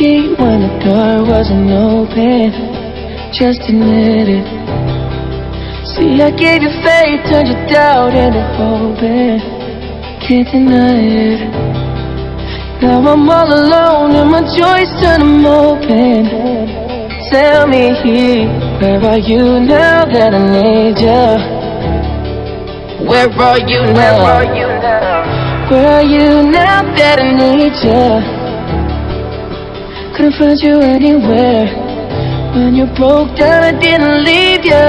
key when the door wasn't open. Just admit it. See, I gave you faith, turned your doubt into hope. Can't deny it. Now I'm all alone and my joys turn them open. Tell me, where are you now that I need you? Where are you now? Where are you now that I need you? Couldn't find you anywhere. When you broke down, I didn't leave you.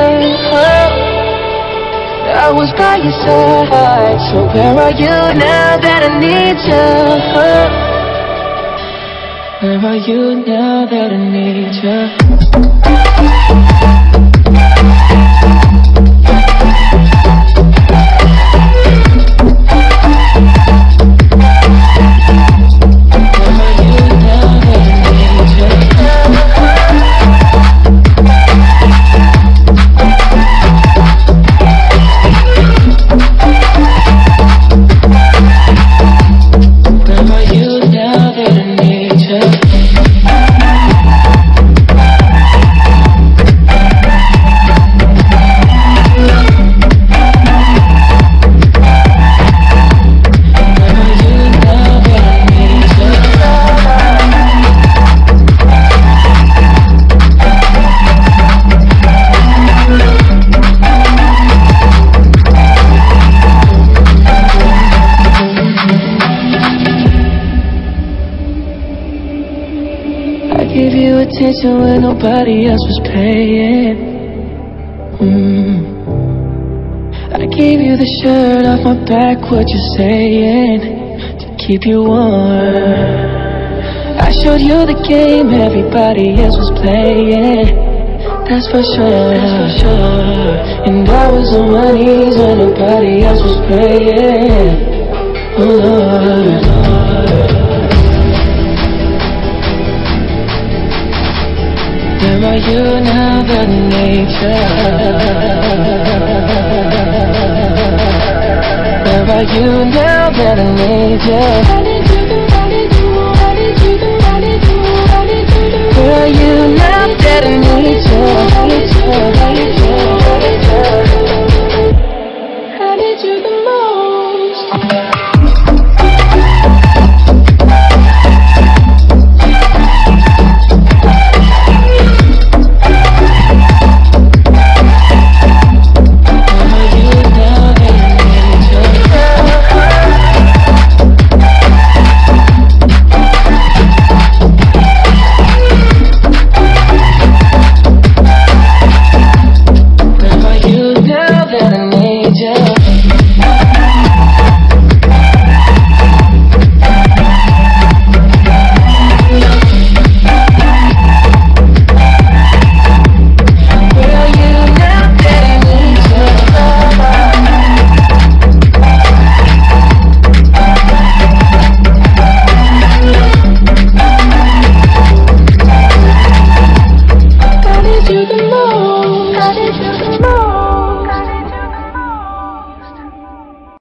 I was by your side. So where are you now that I need you? Where are you now that I need you? Gave you attention when nobody else was paying. I gave you the shirt off my back, what you saying? To keep you warm. I showed you the game everybody else was playing. That's for sure. And I was on my knees when nobody else was praying. Oh Lord. Where are you now that I need you? Where are you now that I need you?